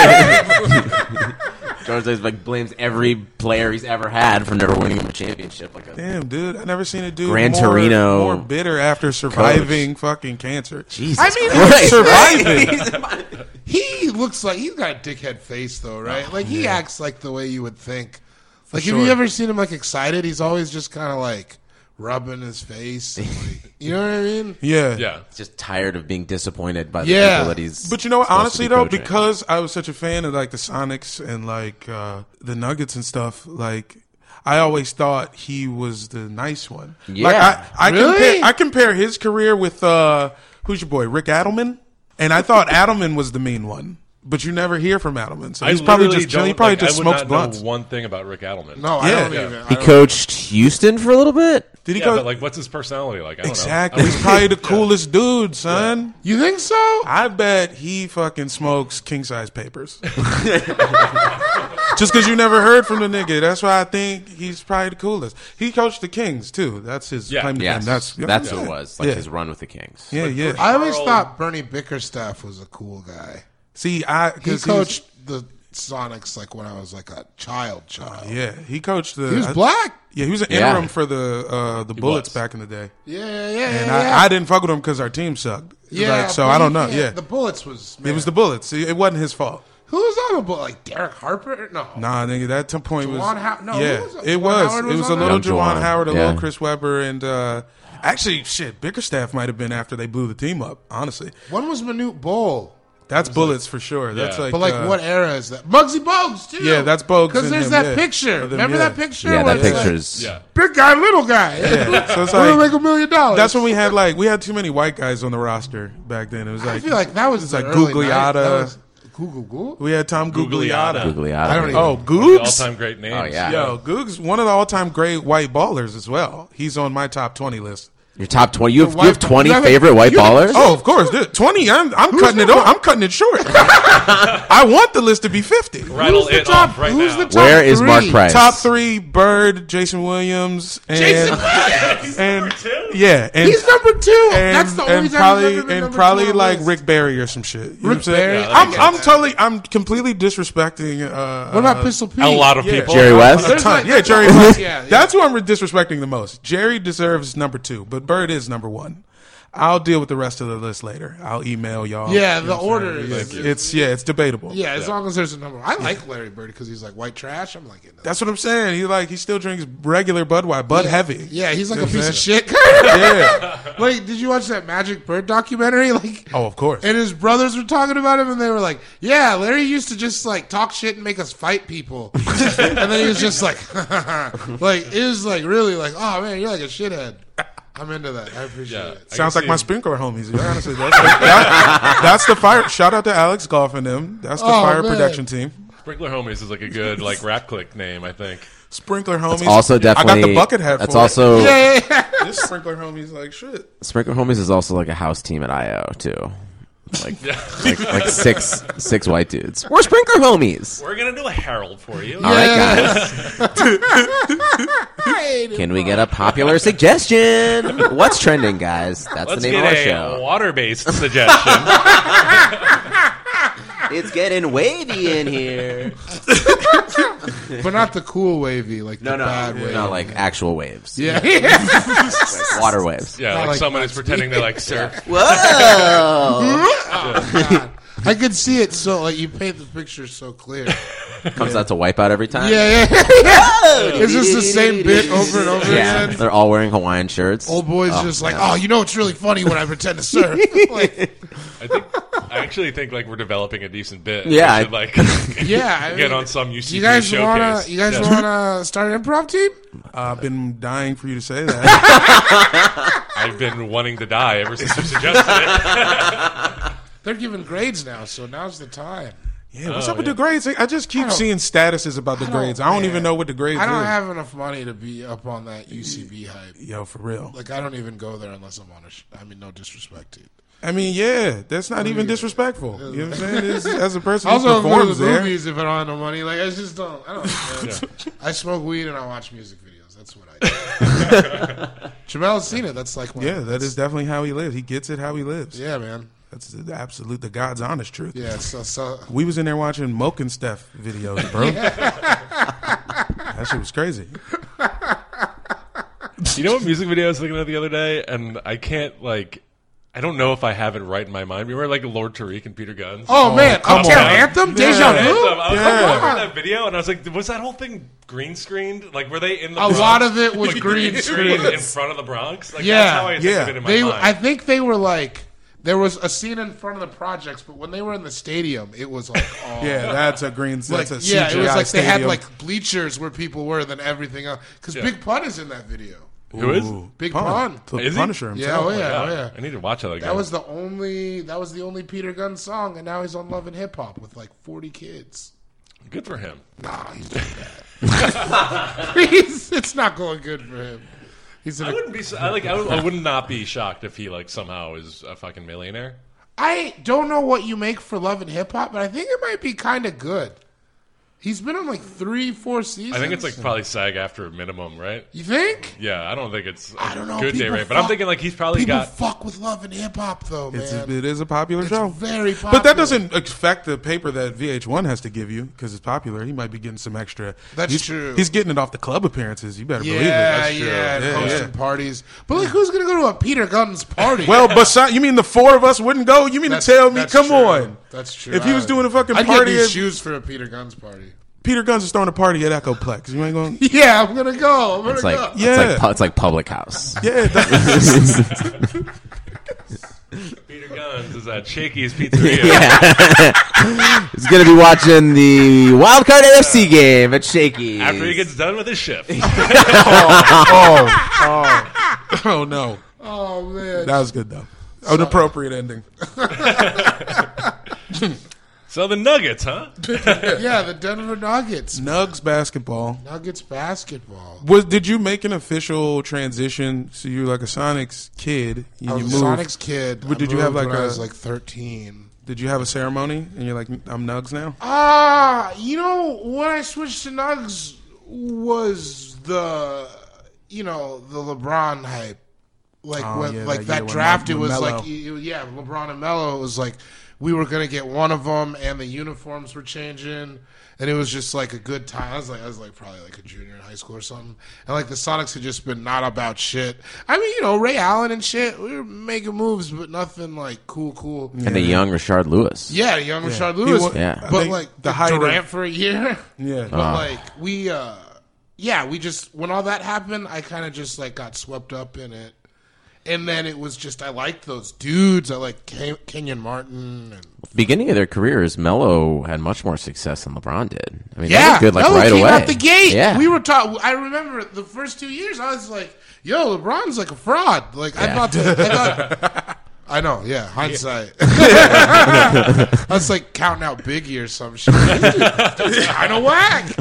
George like blames every player he's ever had for never winning him a championship. Like a Damn, dude, I never seen a dude Gran more, Torino more bitter after surviving fucking cancer. Jesus I mean, Christ. surviving. He looks like he's got a dickhead face, though, right? like he acts like the way you would think. Like, sure. have you ever seen him like excited? He's always just kind of like rubbing his face. And, like, you know what I mean? Yeah, Yeah. Just tired of being disappointed by the Yeah. people that he's. But you know what? supposed Honestly, to be though, coaching. because I was such a fan of like the Sonics and like uh, the Nuggets and stuff, like I always thought he was the nice one. Yeah. Like, I, I Really? compare I compare his career with uh, who's your boy, Rick Adelman, and I thought Adelman was the mean one. But you never hear from Adelman, so he's I probably literally just chilling. He don't- probably like, just I would smokes not blunts. know one thing about Rick Adelman. No, I Yeah. don't Yeah. even. I he don't- coached Houston for a little bit. Did he Yeah, go? but like, what's his personality like? I don't Exactly. know. He's probably the coolest dude, son. You think so? I bet he fucking smokes king size papers. Just because you never heard from the nigga. That's why I think he's probably the coolest. He coached the Kings, too. That's his Yeah. claim to Yes, fame. That's, yeah, that's yeah. who it was. Like Yeah. his run with the Kings. Yeah, yeah. I always Carl- thought Bernie Bickerstaff was a cool guy. See, I He because coached the Sonics like when I was like a child, child. Yeah, he coached the. He was I- black. Yeah, he was an Yeah. interim for the uh, the Bullets was. back in the day. Yeah, yeah, yeah. And yeah, I, I didn't fuck with him because our team sucked. yeah, Like, so but I don't he- know. Yeah, the Bullets was. it was the Bullets. It wasn't his fault. Who was on the Bullet? Like Derek Harper? No. Nah, nigga, that t- point was. Juwan How- no, who yeah, was it? it Juwan was. Howard It was was on a that? little Young Juwan Juwan, Howard, a yeah. little Chris Webber, and uh, actually, shit, Bickerstaff might have been after they blew the team up. Honestly, When was Manute Bol? that's Bullets for sure. That's Yeah. like, But like, uh, what era is that? Muggsy Bogues too. Yeah, that's Bogues Because and there's him, that yeah. picture. Of them, Remember yeah. that picture? Yeah, where that it's like, picture's. Yeah. big guy, little guy. Yeah, so it's We're gonna like make a million dollars. that's when we had like we had too many white guys on the roster back then. It was like I feel like that was it's the like early night- Gugliotta. that was- Google Google. We had Tom Gugliotta. Gugliotta. Gugliotta. I don't even- Oh, All Googs. time great names. Oh, yeah. Yo, Googs, one of the all-time great white ballers as well. He's on my top twenty list. Your top twenty. You have, white- you have twenty you have- favorite white you have- ballers. Oh, of course, dude. twenty. I'm, I'm cutting it. number- Off. I'm cutting it short. I want the list to be fifty. Rattle Who's the it top- off right who's now. the top Where is Mark three? Price? Top three: Bird, Jason Williams, and and yeah, and He's number two. and, That's the only and time probably he's ever been and number probably two on the like list. Rick Barry or some shit. You know what I'm Rick saying? Barry? Yeah, I'm, I get I'm that. totally, I'm completely disrespecting. Uh, What about uh, Pistol Pete? A lot of Yeah. people. Jerry West. A There's ton. like- yeah, Jerry Yeah, West. yeah. That's who I'm disrespecting the most. Jerry deserves number two, but Bird is number one. I'll deal with the rest of the list later. I'll email y'all. Yeah, You know the what I'm order saying? is- It's, it's yeah, it's debatable. Yeah, as long as there's a number. I like Larry Bird because he's like white trash. I'm like, That's what I'm saying. He like he still drinks regular Budweiser, Bud yeah. Heavy. Yeah, he's like You a know piece what of shit. Yeah. Like, did you watch that Magic Bird documentary? Like, Oh, of course. and his brothers were talking about him, and they were like, "Yeah, Larry used to just like talk shit and make us fight people," and then he was just like, like it was like really like, "Oh man, you're like a shithead." I'm into that. I appreciate Yeah. it. I Sounds can like my see- sprinkler homies. Yeah, honestly, that's, that- that's the fire. Shout out to Alex Golf and them. That's the Oh, fire man. production team. Sprinkler Homies is like a good like rap click name, I think. Sprinkler homies. That's also I definitely. got the bucket hat. That's for also. it. Yeah, yeah, yeah. This sprinkler homies like shit. Sprinkler Homies is also like a house team at I O too. Like, like, like six six white dudes. We're Sprinkler homies. We're gonna do a Herald for you. All right, guys. Can we get a popular suggestion? What's trending, guys? That's Let's the name get of our a show. water-based suggestion. It's getting wavy in here. But not the cool wavy, like No, the no, bad wavy. not like actual waves. Yeah. Like water waves. Yeah, Not like, like someone my is pretending to like surf. Whoa! Oh, God. I could see it so like you paint the picture so clear. Comes out to Wipeout every time. Yeah, yeah. yeah. It's just the same bit over and over Yeah, again. they're all wearing Hawaiian shirts. Old boy's Oh, just like, man. oh, you know, it's really funny when I pretend to surf. Like, I think I actually think like we're developing a decent bit. Yeah, we should, I- like yeah, I get mean, on some U C B do you guys showcase. wanna? You guys Yeah. wanna start an improv team? I've been dying for you to say that. I've been wanting to die ever since you suggested it. They're giving grades now, so now's the time. Yeah, what's Oh, up with yeah. the grades? I just keep I don't- seeing statuses about the I don't- grades. I don't man. even know what the grades I don't is. have enough money to be up on that U C B hype. Yo, for real. Like, I don't even go there unless I'm on a. Sh- I mean, no disrespect to you. I mean, yeah, that's not even disrespectful. You know what I'm saying? It's, as a person who Also, I'll go to performs the there. movies if I don't have no money. Like, I just don't. I don't. know. I smoke weed and I watch music videos. That's what I do. Jamel's seen it. That's like, my, Yeah, that that's- is definitely how he lives. He gets it how he lives. Yeah, man. That's the absolute, the God's honest truth. Yeah. So, so We was in there watching Moke and Steph videos, bro. That shit was crazy. You know what music video I was thinking of the other day, and I can't like. I don't know if I have it right in my mind. Remember, like Lord Tariq and Peter Guns. Oh, man, Come Uptown on. Anthem, Yeah. Deja Vu. Anthem. I was Yeah. like, watching that video, and I was like, was that whole thing green screened? Like, were they in the A Bronx? lot of it was Like, green screened. in front of the Bronx. Like, Yeah. that's how I think Yeah. of it in my They, mind. I think they were like, there was a scene in front of the projects, but when they were in the stadium, it was like, oh. Yeah, that's a green. Like, That's a C G I yeah, it was like stadium. they had like bleachers where people were than everything else. Because Yeah. Big Pun is in that video. Who is? Ooh, Big Pun. Pun. The Is he? Punisher Yeah, himself. oh yeah, Yeah. oh yeah. I need to watch that again. That was the only. That was the only Peter Gunn song, and now he's on Love and Hip Hop with like forty kids. good for him. Nah, he's doing bad. he's, it's not going good for him. He's in I a, wouldn't be. so- I like. I would, I would not be shocked if he like somehow is a fucking millionaire. I don't know what you make for Love and Hip Hop, but I think it might be kind of good. He's been on like three, four seasons. I think it's like probably SAG after minimum, right? You think? Yeah, I don't think it's a I don't know. good day People rate, but I'm fuck- thinking like he's probably People got. fuck with Love and Hip Hop though, man. It's a, it is a popular It's show. very popular. But that doesn't affect the paper that V H one has to give you because it's popular. He might be getting some extra. That's he's, true. He's getting it off the club appearances. You better believe it. Yeah, That's true. yeah, and Yeah, hosting yeah. parties. But like, who's gonna go to a Peter Gunn's party? Well, but son, you mean the four of us wouldn't go? You mean That's- to tell me? that's Come true. on. That's true. If he was I- doing a fucking I'd party, get new at, shoes for a Peter Gunn's party. Peter Guns is throwing a party at Echoplex. You ain't going? Yeah, I'm gonna go. I'm gonna It's like go. Yeah. it's like pu- it's like Public House. Yeah. That, Peter Guns is at Shakey's Pizzeria. He's gonna be watching the Wild Card A F C game at Shakey's. After he gets done with his shift. oh, oh, oh no. Oh man, That was good though. An appropriate ending. So the Nuggets, huh? yeah, the Denver Nuggets. Nugs basketball. Nuggets basketball. Was did you make an official transition? So you're like a Sonics kid. And I you was a moved. Sonics kid. But I did you have moved like when a? I was like thirteen. Did you have a ceremony? And you're like, I'm Nugs now. Ah, you know, when I switched to Nugs was the, you know, the LeBron hype. Like Oh, when, yeah, like that that, year when draft, Mel- it was Melo. like, it- yeah, LeBron and Melo. It was like we were gonna get one of them, and the uniforms were changing, and it was just like a good time. I was like, I was like probably like a junior in high school or something, and like the Sonics had just been not about shit. I mean, you know, Ray Allen and shit. We were making moves, but nothing like cool, cool. And the young Rashard Lewis. Yeah, young Yeah. Rashard He Lewis. wa- Yeah. I But think like the the height of- Durant for a year. Yeah. But Ah. like we uh yeah, we just when all that happened, I kind of just like got swept up in it. And then it was just I liked those dudes. I like Ken- Kenyon Martin and Beginning of their careers, Melo had much more success than LeBron did. I mean, they yeah, were good like Melo right came away. out the gate. Yeah. We were taught. I remember the first two years. I was like, "Yo, LeBron's like a fraud." Like I Yeah. thought. That, I thought. I know, yeah, hindsight. That's like counting out Biggie or some shit. Kind of whack.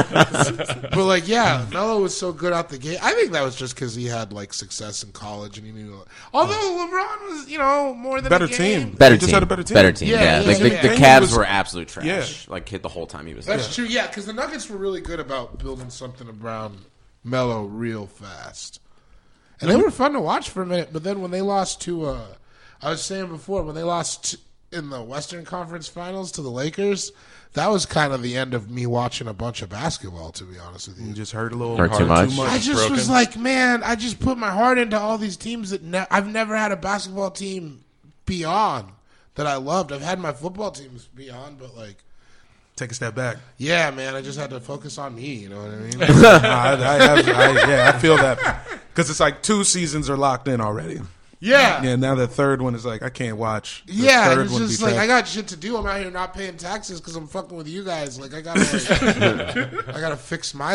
But like, yeah, Melo was so good out the gate. I think that was just because he had like success in college and he knew. Although LeBron was, you know, more than better a game. team. Better He just team. had a better team. Better team. Yeah, Yeah, yeah, like yeah, the, yeah. the And he Cavs was- were absolute trash. Yeah. Like hit the whole time he was That's there. true, yeah, because the Nuggets were really good about building something around Melo real fast. And they were fun to watch for a minute, but then when they lost to, uh, I was saying before, when they lost in the Western Conference Finals to the Lakers, that was kind of the end of me watching a bunch of basketball, to be honest with you. You just heard a little Heard too hard, much. I just broken. was like, man, I just put my heart into all these teams that ne- I've never had a basketball team be on that I loved. I've had my football teams be on, but like, Take a step back. yeah, man, I just had to focus on me. You know what I mean? I, I, have, I, yeah, I feel that because it's like two seasons are locked in already. Yeah. Yeah, now the third one is like I can't watch. The Yeah, third it's one just be like trash. I got shit to do. I'm out here not paying taxes because I'm fucking with you guys. Like I gotta, like, I gotta fix my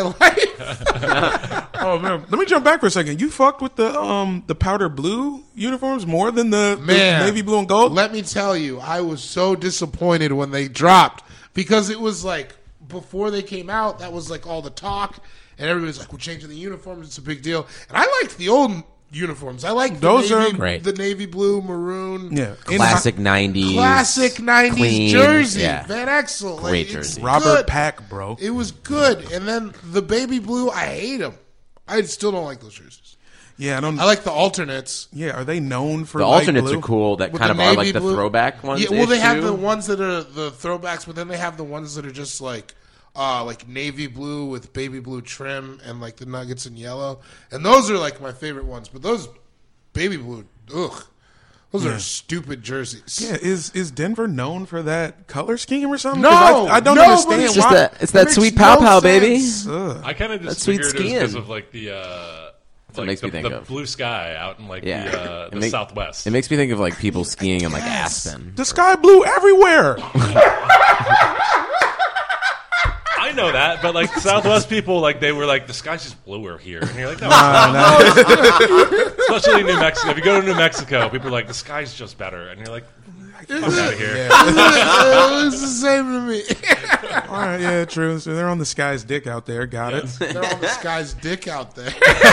life. Oh man, let me jump back for a second. You fucked with the um the powder blue uniforms more than the, Man, the navy blue and gold. Let me tell you, I was so disappointed when they dropped because it was like before they came out. That was like all the talk, and everybody's like, "We're changing the uniforms. It's a big deal." And I liked the old uniforms. I like Those the are navy, great. the navy blue, maroon. Yeah, Classic nineties. Classic nineties clean, jersey, yeah. Van Exel. Like, Great it's jersey. Robert good. Pack, bro. It was good, and then the baby blue, I hate them. I still don't like those jerseys. Yeah, I don't. I like the alternates. Yeah, are they known for The light alternates blue? are cool. That With kind the of are navy like the blue. throwback ones. Yeah, well, they have too. the ones that are the throwbacks, but then they have the ones that are just like, uh, like navy blue with baby blue trim and like the nuggets in yellow, and those are like my favorite ones. But those baby blue, ugh, those Yeah. are stupid jerseys. Yeah, is is Denver known for that color scheme or something? No, 'Cause I, I don't no, but understand it's It's just why. that it's that makes sweet no pow pow, baby. sense. Ugh. I kind of That's just sweet figured it was skin. because of like the uh, what like makes the, me think the of. blue sky out in like Yeah, the, uh, It the make- Southwest. It makes me think of like people skiing in like Yes. Aspen. The sky blue everywhere. I know that, but like Southwest people, like they were like the sky's just bluer here, and you're like, no, Nah, nah. especially in New Mexico. If you go to New Mexico, people are like the sky's just better, and you're like, fuck out of here. It's the same to me. All right, yeah, true. So they're on the sky's dick out there. Got it. They're on this guy's dick out there.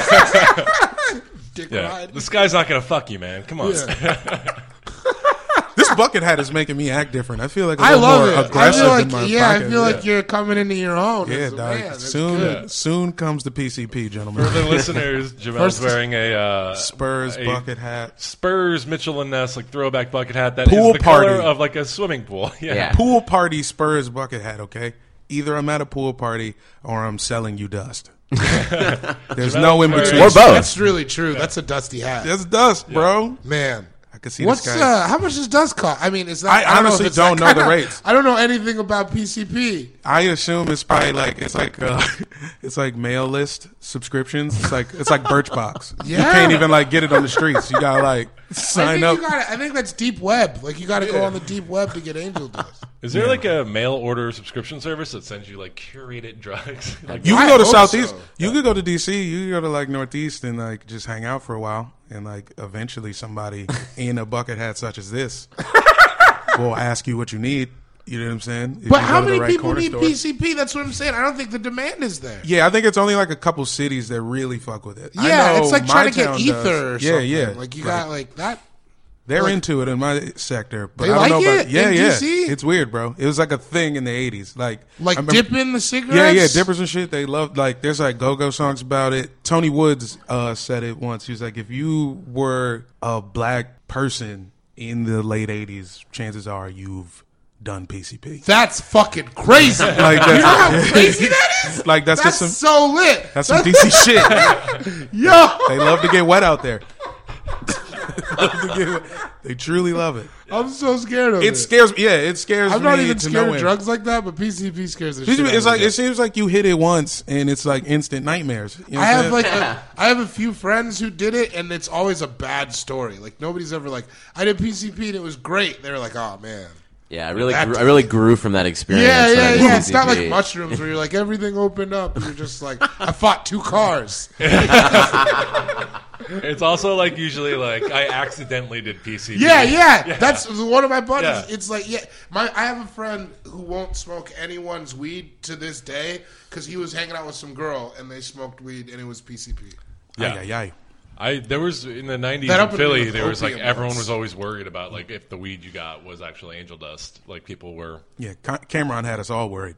Dick Yeah, ride. the sky's not gonna fuck you, man. Come on. Yeah. This bucket hat is making me act different. I feel like a I little love more it. I aggressive feel like, in my yeah, pocket. I feel like you're coming into your own. Yeah, as a dog. man. That's Soon, good. soon comes the P C P, gentlemen. For the listeners, Jamel's First- wearing a uh, Spurs a bucket hat. Spurs Mitchell and Ness like throwback bucket hat that is Pool the party. color of like a swimming pool. Yeah. Yeah. Pool party Spurs bucket hat. Okay, either I'm at a pool party or I'm selling you dust. There's no in between. Or both. That's really true. That's a dusty hat. That's dust, bro. Man. I can see What's this guy. uh, how much does dust cost? I mean, is that I don't know if honestly it's don't that know the kind of- rates. I don't know anything about P C P. I assume it's probably like it's like uh, it's like mail list subscriptions. It's like it's like Birchbox. You Yeah. can't even like get it on the streets. You gotta like I sign think up. you gotta, I think that's deep web. Like you got to go on the deep web to get Angel Dust. Is there like a mail order subscription service that sends you like curated drugs? Like, You I can go to hope Southeast. so. You could go to D C. You could go to like Northeast and like just hang out for a while, and like eventually somebody in a bucket hat such as this will ask you what you need. You know what I'm saying? If But you how go to the many right people corner need store. P C P? That's what I'm saying. I don't think the demand is there. Yeah, I think it's only like a couple cities that really fuck with it. I Yeah, know it's like my trying to get town ether does. or Yeah, something. yeah. Like you Right. got like that. They're Like- into it in my sector, but They I don't like know about it yeah, in yeah. D C? It's weird, bro. It was like a thing in the eighties, like Like I remember- dipping the cigarettes? Yeah, yeah, dippers and shit. They loved like there's like go-go songs about it. Tony Woods uh, said it once. He was like, if you were a black person in the late eighties, chances are you've done P C P. That's fucking crazy. Like you know how that's, crazy that is? like that's, That's just some so lit. that's some D C shit. Yo. They love to get wet out there. They love to get wet. They truly love it. I'm so scared of it. It scares me. Yeah, it scares me. I'm not even to scared no of end. drugs like that, but P C P scares the P C P, shit out It's of like me. it seems like you hit it once and it's like instant nightmares. You know I what I'm have saying? like a, I have a few friends who did it, and it's always a bad story. Like nobody's ever like, I did P C P and it was great. They're like, oh man. Yeah, I really, That- grew, I really grew from that experience. Yeah, when I yeah, did yeah. It's not P C P. like mushrooms where you're like everything opened up and you're just like, I fought two cars. It's also like usually like I accidentally did P C P. Yeah, yeah, that's one of my buddies. Yeah. It's like, yeah, my I have a friend who won't smoke anyone's weed to this day because he was hanging out with some girl and they smoked weed and it was P C P. Yeah, Ay, ay, ay. I there was in the nineties That in happened to me Philly. with There was like opium everyone once. was always worried about like if the weed you got was actually angel dust. Like people were. Yeah, Ca- Cameron had us all worried.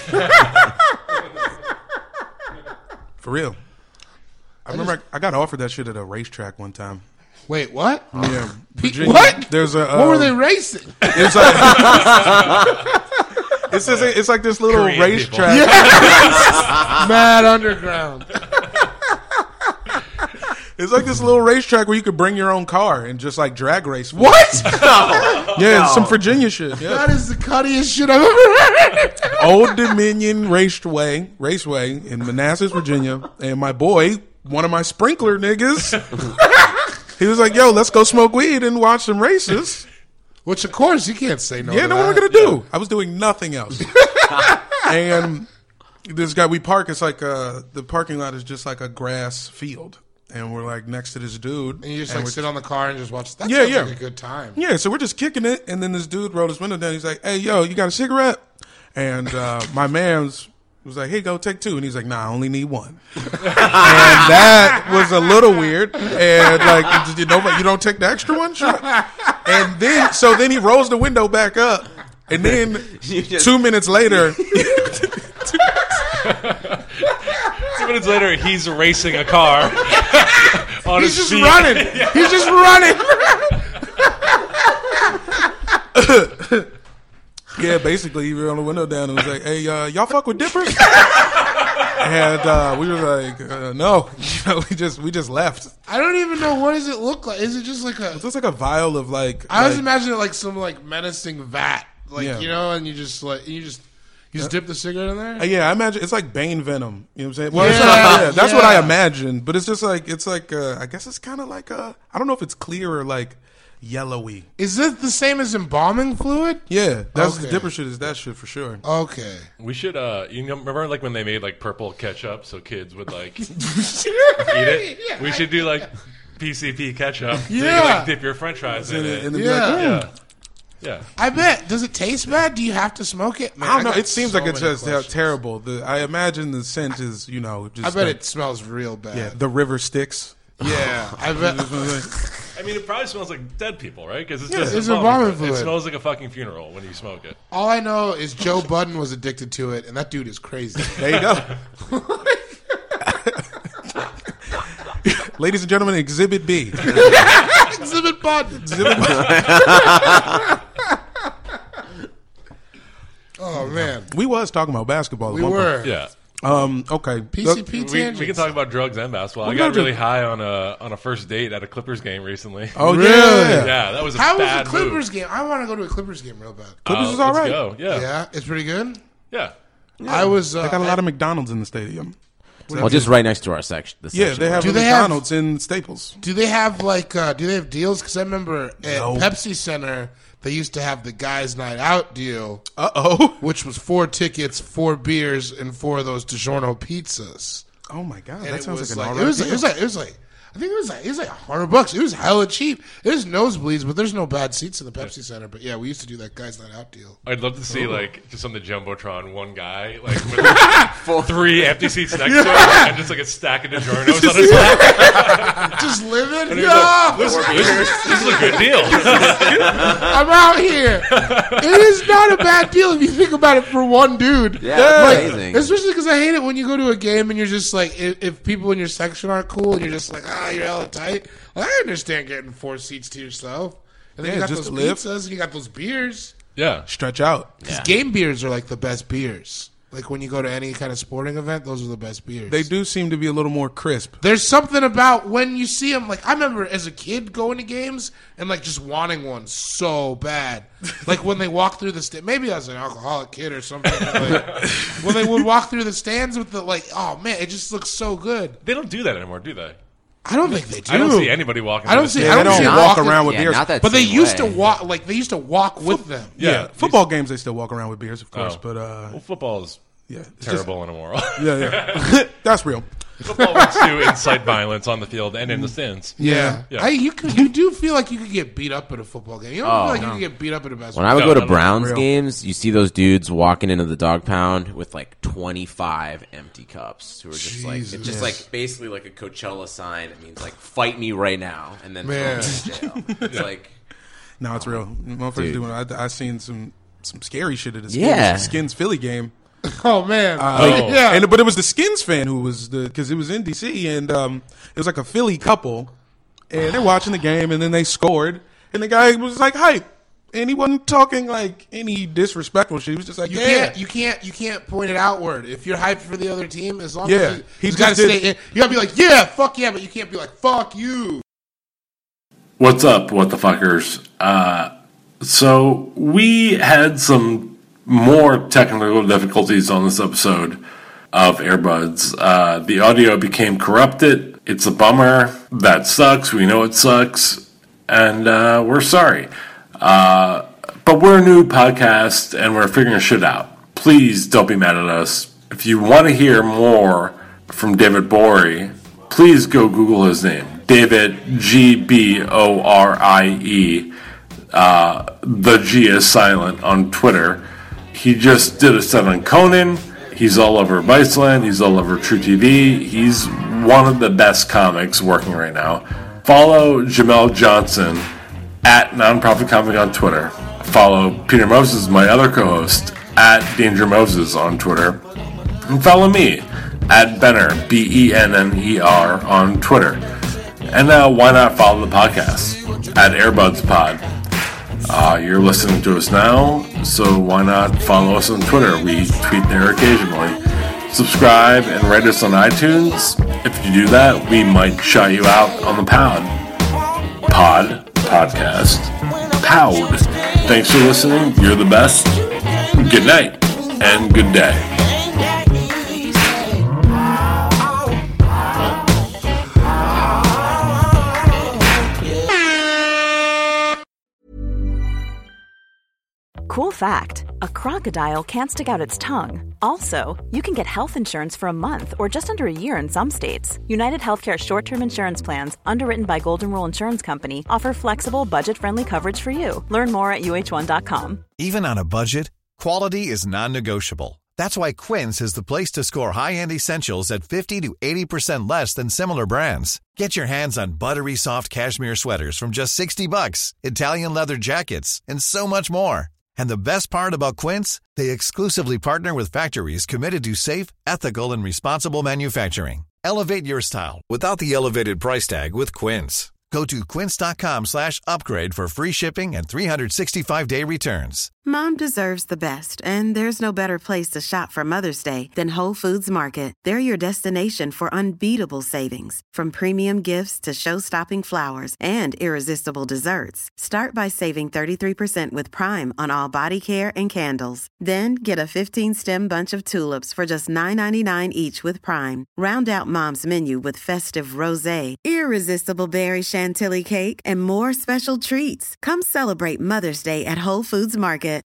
For real. I, I remember just- I, I got offered that shit at a racetrack one time. Wait, what? Yeah, Pe- Virginia. what? There's a. what were um, they racing? It's like it's, just, it's like this little Korean racetrack. Yes! Mad Underground. It's like this little racetrack where you could bring your own car and just like drag race. What? Yeah, it's some Virginia shit. Yeah. That is the cuttiest shit I've ever heard. Old Dominion Raceway, Raceway in Manassas, Virginia, and my boy, one of my sprinkler niggas, he was like, "Yo, let's go smoke weed and watch some races." Which, of course, you can't say no. Yeah, to no, what am I that. gonna do? I was doing nothing else. And this guy, we park. It's like uh, the parking lot is just like a grass field, and we're like next to this dude. And you just and like we're- sit on the car and just watch. That Yeah, sounds yeah. like a good time. Yeah, so we're just kicking it, and then this dude rolled his window down. He's like, "Hey, yo, you got a cigarette?" And uh, my man's was like, "Hey, go take two." And he's like, "Nah, I only need one." And that was a little weird. And like, you, just, you know, you don't take the extra one, sure. And then, so then he rolls the window back up, and then two minutes later. Two minutes later, he's racing a car. on He's his just feet. running. Yeah. He's just running. Yeah, basically, he rolled the window down and was like, "Hey, uh, y'all fuck with dippers?" And uh, we were like, uh, "No, you know, we just we just left." I don't even know what does it look like. Is it just like a? It's just like a vial of like. I was like- imagining it like some like menacing vat, like Yeah. you know, and you just like you just you just dip the cigarette in there. Uh, yeah, I imagine it's like Bane venom. You know what I'm saying? Well, it's Yeah, not- yeah, that's what I yeah. imagine. But it's just like it's like uh, I guess it's kind of like uh, I don't know if it's clear or like yellowy. Is it the same as embalming fluid? Yeah, that's Okay. the dipper shit. Is that shit for sure? Okay. We should, uh, you know, remember like when they made like purple ketchup so kids would like eat it? Yeah. We should do like P C P ketchup. So you Yeah. can, like, dip your french fries in, And it. then- and then be Yeah. like, yeah. "Mm." Yeah. I bet. Does it taste bad? Do you have to smoke it? Man, I don't know. got It seems so like it's many just uh, questions. terrible. The, I imagine the scent is, you know, just I bet like- it smells real bad. Yeah, the river sticks. Yeah, I bet. I mean, it probably smells like dead people, right? Because it's Yeah, just it's embalming embalming fluid. It fluid. smells like a fucking funeral when you smoke it. All I know is Joe Budden was addicted to it, and that dude is crazy. There you go. Ladies and gentlemen, Exhibit B. Exhibit Budden. Exhibit B. Oh man, We was talking about basketball. at we one point. were. Yeah. Um. Okay. P C P Look, We, tangents. we can talk about drugs and basketball. We I got gotta do- really high on a on a first date at a Clippers game recently. Oh Really? yeah. Yeah, that was a How was bad the Clippers move. game? I want to go to a Clippers game real bad. Clippers Uh, is all let's right. go. Yeah. Yeah, it's pretty good. Yeah. I was. Uh, They got a lot of McDonald's in the stadium. Well, just right next to our section. The Yeah, section they have Do a they have- McDonald's in Staples. Do they have like? Uh, do they have deals? Because I remember at No. Pepsi Center they used to have the guys' night out deal, Uh oh. which was four tickets, four beers, and four of those DiGiorno pizzas. Oh my god, And that it sounds was like an like, it was, alright it was deal. like it was like I think it was like it was like a hundred bucks. It was hella cheap. There's nosebleeds, but there's no bad seats in the Pepsi Center. But yeah, we used to do that guys' night out deal. I'd love to see like just on the jumbotron one guy like with three empty seats next to him and just like a stack of DiGiorno's on his lap. Just living. And he's Yeah. like, this, this, this is a good deal. I'm out here. It is not a bad deal if you think about it for one dude. Yeah, that's Like, amazing. especially because I hate it when you go to a game and you're just like, if, if people in your section aren't cool and you're just like, ah, you're hella tight. Like, I understand getting four seats to yourself. And then Yeah, you got just those to live. pizzas and you got those beers. Yeah. Stretch out. Because game beers are like the best beers. Like when you go to any kind of sporting event, those are the best beers. They do seem to be a little more crisp. There's something about when you see them. Like I remember as a kid going to games and like just wanting one so bad. Like when they walk through the stand. Maybe I was an alcoholic kid or something. But like, when they would walk through the stands with the like, oh man, it just looks so good. They don't do that anymore, do they? I don't think they do. I don't see anybody walking. I don't through see. the I they don't, don't see them walk walking- around with Yeah, beers. not that But they same used way. to walk. Like they used to walk with them. Yeah, Yeah. football games they still walk around with beers, of course. Oh. But uh, Well, football is yeah, it's terrible and immoral. Just, yeah, yeah, that's real. Football wants to incite violence on the field and in the stands. Yeah, Yeah. I, you could, you do feel like you could get beat up at a football game. You don't Oh, feel like no. you could get beat up at a basketball. When I would No, go to no, no, Browns real. games, you see those dudes walking into the dog pound with like twenty-five empty cups who are just like, it's Jesus. just like basically like a Coachella sign. It means like, fight me right now, and then throw me Man. in jail. It's like, No, it's real. Motherfuckers Dude. doing. I I seen some some scary shit at the Skins, Yeah. Skins Philly game. Oh man, Uh, Oh. yeah. And but it was the Skins fan who was the because it was in D C and um, it was like a Philly couple, and they're watching the game and then they scored and the guy was like hype and he wasn't talking like any disrespectful shit. He was just like, You yeah, can't, you can't, you can't point it outward. If you're hyped for the other team, as long Yeah. as you, He you gotta just did- stay in. You gotta be like, yeah, fuck yeah, but you can't be like, fuck you. What's up, what the fuckers? Uh, so we had some more technical difficulties on this episode of Airbuds. Uh, the audio became corrupted. It's a bummer. That sucks. We know it sucks, and uh, we're sorry. Uh, but we're a new podcast, and we're figuring shit out. Please don't be mad at us. If you want to hear more from David Bory, please go Google his name. David, G B O R I E. Uh, the G is silent on Twitter. He just did a set on Conan. He's all over Viceland. He's all over True T V. He's one of the best comics working right now. Follow Jamel Johnson at Nonprofit Comic on Twitter. Follow Peter Moses, my other co-host, at Danger Moses on Twitter. And follow me at Benner, B E N N E R, on Twitter. And uh, why not follow the podcast at Airbuds Pod? Uh, you're listening to us now, so why not follow us on Twitter? We tweet there occasionally. Subscribe and rate us on iTunes. If you do that, we might shout you out on the pod. Pod. Podcast. Powd. Thanks for listening. You're the best. Good night and good day. Cool fact, a crocodile can't stick out its tongue. Also, you can get health insurance for a month or just under a year in some states. United Healthcare short-term insurance plans, underwritten by Golden Rule Insurance Company, offer flexible, budget-friendly coverage for you. Learn more at U H one dot com. Even on a budget, quality is non-negotiable. That's why Quince is the place to score high-end essentials at fifty to eighty percent less than similar brands. Get your hands on buttery soft cashmere sweaters from just sixty bucks, Italian leather jackets, and so much more. And the best part about Quince, they exclusively partner with factories committed to safe, ethical, and responsible manufacturing. Elevate your style without the elevated price tag with Quince. Go to quince.com slash upgrade for free shipping and three sixty-five day returns. Mom deserves the best, and there's no better place to shop for Mother's Day than Whole Foods Market. They're your destination for unbeatable savings, from premium gifts to show-stopping flowers and irresistible desserts. Start by saving thirty-three percent with Prime on all body care and candles. Then get a fifteen-stem bunch of tulips for just nine ninety-nine each with Prime. Round out Mom's menu with festive rosé, irresistible berry chantilly cake, and more special treats. Come celebrate Mother's Day at Whole Foods Market.